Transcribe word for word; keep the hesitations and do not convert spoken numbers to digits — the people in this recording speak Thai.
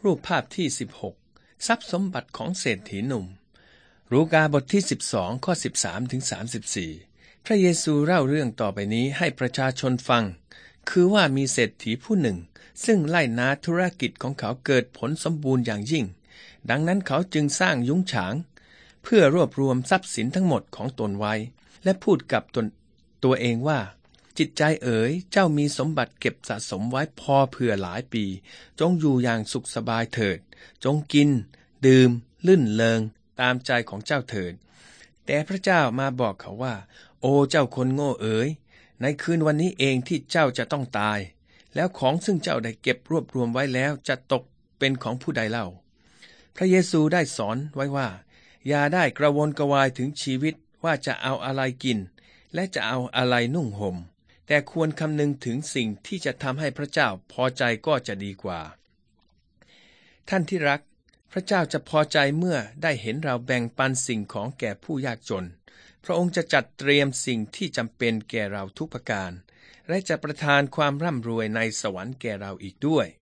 รูปภาพที่สิบหกทรัพย์สมบัติของเศรษฐีหนุ่มลูกาบทที่สิบสองข้อสิบสามถึงสามสิบสี่พระเยซูเล่าเรื่องต่อไปนี้ให้ประชาชนฟังคือว่ามีเศรษฐีผู้หนึ่งซึ่งไล่นาธุรกิจของเขาเกิดผลสมบูรณ์อย่างยิ่งดังนั้นเขาจึงสร้างยุ้งฉางเพื่อรวบรวมทรัพย์สินทั้งหมดของตนไว้และพูดกับตนตัวเองว่าจิตใจเอ๋ยเจ้ามีสมบัติเก็บสะสมไว้พอเผื่อหลายปีจงอยู่อย่างสุขสบายเถิดจงกินดื่มลื่นเลงตามใจของเจ้าเถิดแต่พระเจ้ามาบอกเขาว่าโอ้เจ้าคนโง่เอ๋ยในคืนวันนี้เองที่เจ้าจะต้องตายแล้วของซึ่งเจ้าได้เก็บรวบรวมไว้แล้วจะตกเป็นของผู้ใดเล่าพระเยซูได้สอนไว้ว่าอย่าได้กระวนกระวายถึงชีวิตว่าจะเอาอะไรกินและจะเอาอะไรนุ่งห่มแต่ควรคำนึงถึงสิ่งที่จะทำให้พระเจ้าพอใจก็จะดีกว่าท่านที่รักพระเจ้าจะพอใจเมื่อได้เห็นเราแบ่งปันสิ่งของแก่ผู้ยากจนพระองค์จะจัดเตรียมสิ่งที่จำเป็นแก่เราทุกประการและจะประทานความร่ำรวยในสวรรค์แก่เราอีกด้วย